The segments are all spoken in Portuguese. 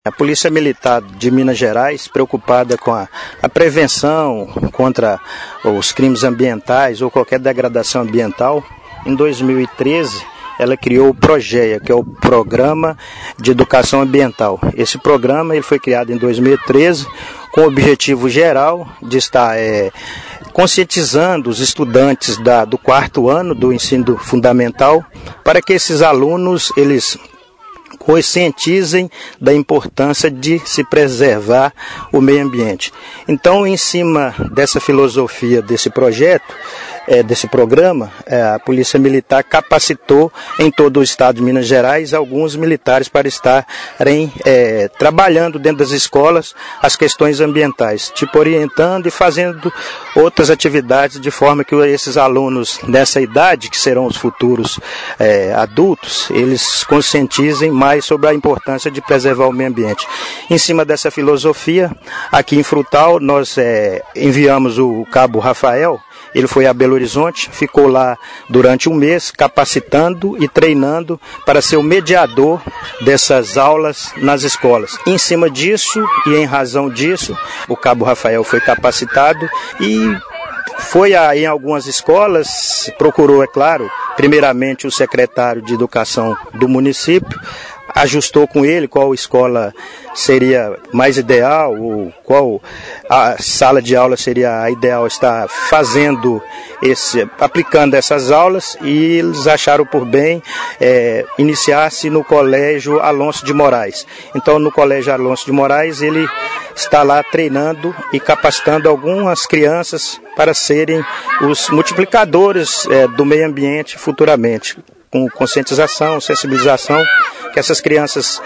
A Polícia Militar de Minas Gerais, preocupada com a prevenção contra os crimes ambientais ou qualquer degradação ambiental, em 2013 ela criou o PROGEA, que é o Programa de Educação Ambiental. Esse programa ele foi criado em 2013 com o objetivo geral de estar conscientizando os estudantes do 4º ano do ensino fundamental para que esses alunos eles conscientizem da importância de se preservar o meio ambiente. Então, em cima dessa filosofia desse projeto, desse programa, a Polícia Militar capacitou em todo o estado de Minas Gerais alguns militares para estarem trabalhando dentro das escolas as questões ambientais, tipo orientando e fazendo outras atividades de forma que esses alunos nessa idade, que serão os futuros adultos, eles conscientizem mais sobre a importância de preservar o meio ambiente. Em cima dessa filosofia, aqui em Frutal, nós enviamos o Cabo Rafael. Ele foi a Belo Horizonte, ficou lá durante um mês capacitando e treinando para ser o mediador dessas aulas nas escolas. Em cima disso e em razão disso, o Cabo Rafael foi capacitado e foi em algumas escolas, procurou, é claro, primeiramente o secretário de Educação do município, ajustou com ele qual escola seria mais ideal, ou qual a sala de aula seria a ideal estar fazendo aplicando essas aulas, e eles acharam por bem iniciar-se no Colégio Alonso de Moraes. Então, no Colégio Alonso de Moraes, ele está lá treinando e capacitando algumas crianças para serem os multiplicadores do meio ambiente futuramente, com conscientização, sensibilização, que essas crianças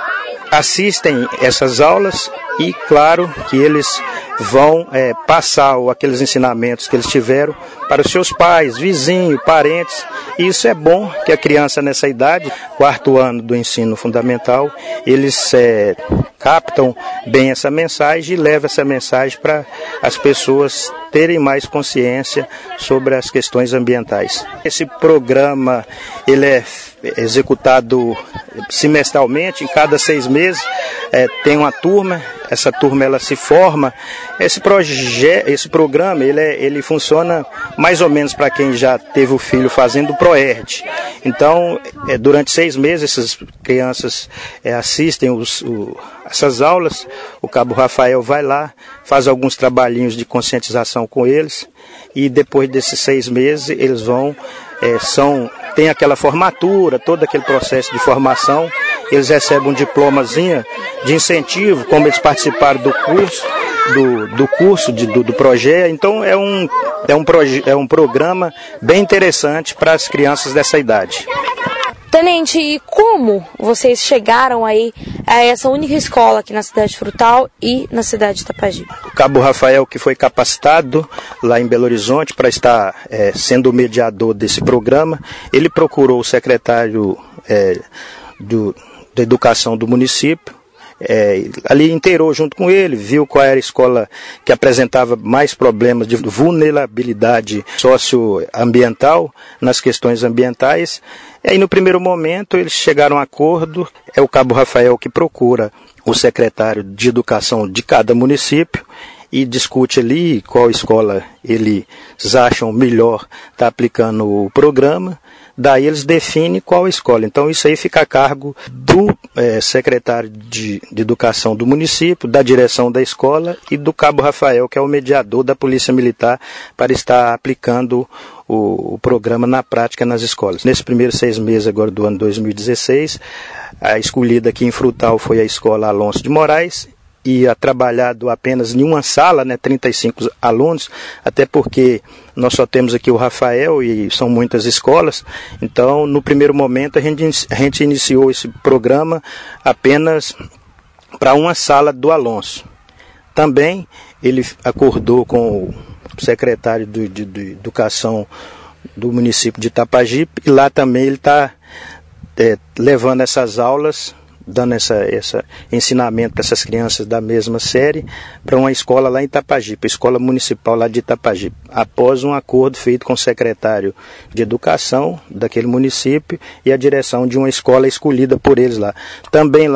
assistem essas aulas e, claro, que eles vão passar aqueles ensinamentos que eles tiveram para os seus pais, vizinhos, parentes. E isso é bom que a criança nessa idade, 4º ano do ensino fundamental, eles captam bem essa mensagem e levam essa mensagem para as pessoas terem mais consciência sobre as questões ambientais. Esse programa ele é executado semestralmente, em cada 6 meses tem uma turma, essa turma ela se forma. Esse programa ele funciona mais ou menos para quem já teve o filho fazendo o ProERD. Então, durante 6 meses essas crianças assistem essas aulas, o Cabo Rafael vai lá, faz alguns trabalhinhos de conscientização com eles, e depois desses 6 meses eles vão, tem aquela formatura, todo aquele processo de formação, eles recebem um diplomazinho de incentivo, como eles participaram do curso, do projeto. Então é um programa bem interessante para as crianças dessa idade. Tenente, e como vocês chegaram aí a essa única escola aqui na cidade de Frutal e na cidade de Itapajipe? O Cabo Rafael, que foi capacitado lá em Belo Horizonte para estar sendo o mediador desse programa, ele procurou o secretário da Educação do município, ali inteirou junto com ele, viu qual era a escola que apresentava mais problemas de vulnerabilidade socioambiental nas questões ambientais. E aí, no primeiro momento, eles chegaram a um acordo, é o Cabo Rafael que procura o secretário de Educação de cada município e discute ali qual escola eles acham melhor estar aplicando o programa. Daí eles definem qual escola. Então isso aí fica a cargo do secretário de Educação do município, da direção da escola e do Cabo Rafael, que é o mediador da Polícia Militar, para estar aplicando o programa na prática nas escolas. Nesses primeiros 6 meses agora do ano 2016, a escolhida aqui em Frutal foi a Escola Alonso de Moraes, e trabalhado apenas em uma sala, 35 alunos, até porque nós só temos aqui o Rafael e são muitas escolas. Então, no primeiro momento, a gente iniciou esse programa apenas para uma sala do Alonso. Também ele acordou com o secretário de Educação do município de Itapajipe, e lá também ele está levando essas aulas, dando esse ensinamento para essas crianças da mesma série, para uma escola lá em Itapajipe, a escola municipal lá de Itapajipe, após um acordo feito com o secretário de Educação daquele município e a direção de uma escola escolhida por eles lá. Também lá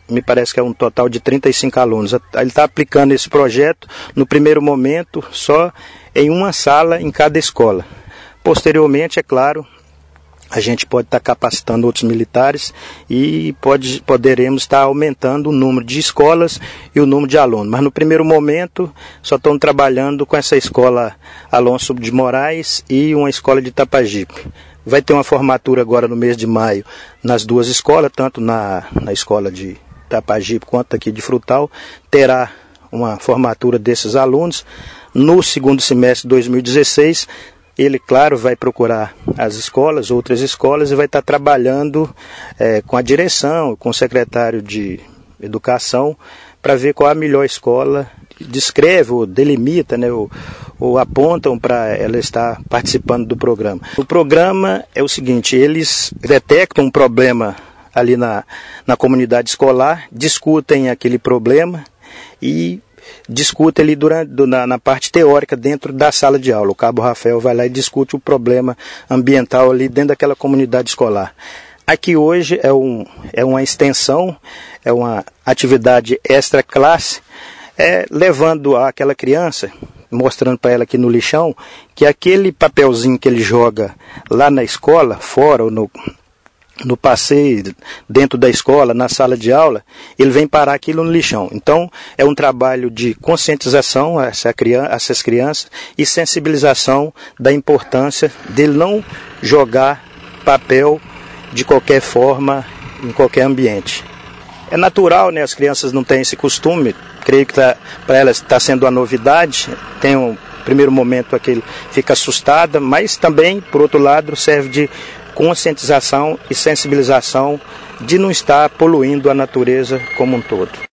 me parece que é um total de 35 alunos. Ele está aplicando esse projeto, no primeiro momento, só em uma sala em cada escola. Posteriormente, é claro, a gente pode estar capacitando outros militares e poderemos estar aumentando o número de escolas e o número de alunos. Mas no primeiro momento, só estão trabalhando com essa escola Alonso de Moraes e uma escola de Itapajipe. Vai ter uma formatura agora no mês de maio nas duas escolas, tanto na escola de Itapajipe quanto aqui de Frutal. Terá uma formatura desses alunos. No segundo semestre de 2016, ele, claro, vai procurar as escolas, outras escolas, e vai estar trabalhando com a direção, com o secretário de Educação, para ver qual a melhor escola, descreve ou delimita, né, ou apontam para ela estar participando do programa. O programa é o seguinte: eles detectam um problema ali na comunidade escolar, discutem aquele problema e discutem ali na parte teórica dentro da sala de aula. O Cabo Rafael vai lá e discute o problema ambiental ali dentro daquela comunidade escolar. Aqui hoje é uma extensão, é uma atividade extra-classe, levando aquela criança, mostrando para ela aqui no lixão, que aquele papelzinho que ele joga lá na escola, fora ou no passeio, dentro da escola, na sala de aula, ele vem parar aquilo no lixão. Então, é um trabalho de conscientização a essas crianças e sensibilização da importância dele não jogar papel de qualquer forma, em qualquer ambiente. É natural, né? As crianças não têm esse costume, creio que para elas está sendo uma novidade, tem um primeiro momento aquele fica assustada, mas também, por outro lado, serve de conscientização e sensibilização de não estar poluindo a natureza como um todo.